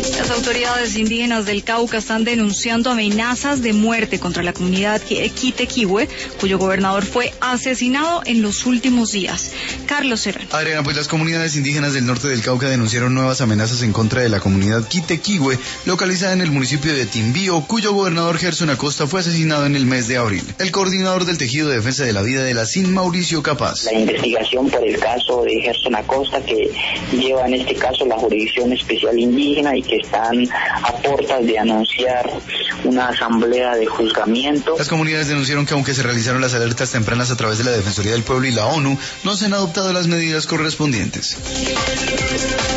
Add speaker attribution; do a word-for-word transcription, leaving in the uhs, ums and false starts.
Speaker 1: Las autoridades indígenas del Cauca están denunciando amenazas de muerte contra la comunidad Quitequihue, cuyo gobernador fue asesinado en los últimos días. Carlos Serrano.
Speaker 2: Adriana, pues las comunidades indígenas del norte del Cauca denunciaron nuevas amenazas en contra de la comunidad Quitequihue, localizada en el municipio de Timbío, cuyo gobernador Gerson Acosta fue asesinado en el mes de abril. El coordinador del Tejido de Defensa de la Vida de la C I N, Mauricio Capaz.
Speaker 3: La investigación por el caso de Gerson Acosta, que lleva en este caso la Jurisdicción Especial Indígena y que están a puertas de anunciar una asamblea de juzgamiento.
Speaker 2: Las comunidades denunciaron que aunque se realizaron las alertas tempranas a través de la Defensoría del Pueblo y la ONU, no se han adoptado las medidas correspondientes.